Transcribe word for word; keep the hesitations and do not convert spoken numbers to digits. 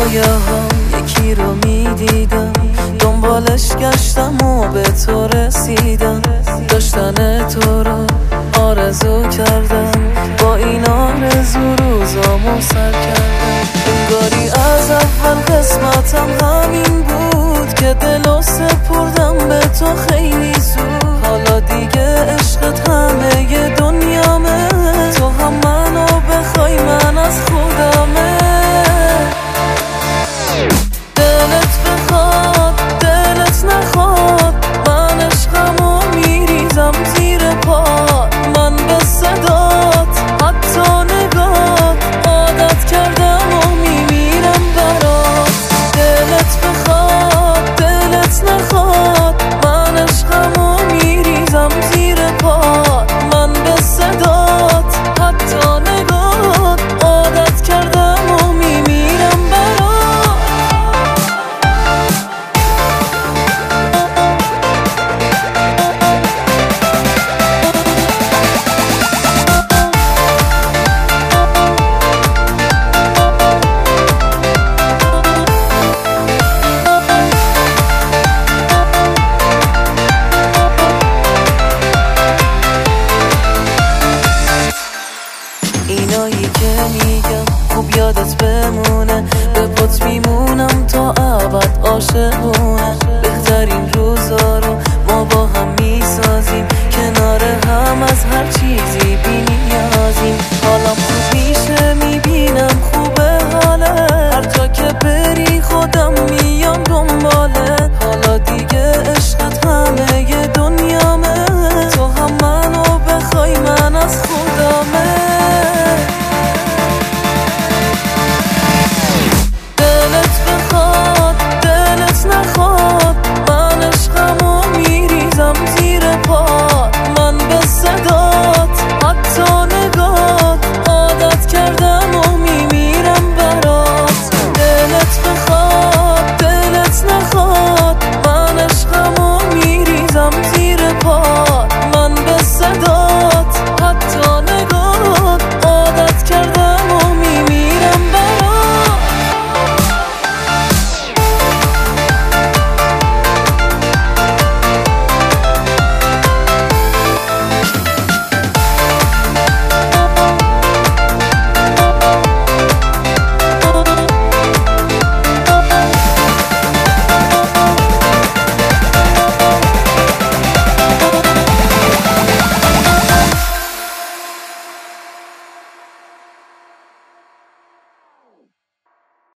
رویه ها یکی رو میدیدم، دنبالش گشتم و به تو رسیدم. داشتن تو رو آرزو کردم، با این آرزو روزامو سر کردم. انگاری از اول قسمتم همین بود که دلو سپردم به تو خیلی زود. حالا دیگه عشقت همه دنیامه، تو هم منو بخوای من از خودمه. دلت بخواد دلت نخواد، من عشقمو میریزم زیر پات. من به صدات حتی نگات عادت کردم و میمیرم برات. دلت بخواد دلت نخواد، من عشقمو میریزم زیر پات. من به صدات حتی نگات عادت کردم و میمیرم برات. اینایی که میگم خوب یادت بمونه، به پات میمونم تا ابد عاشقونه.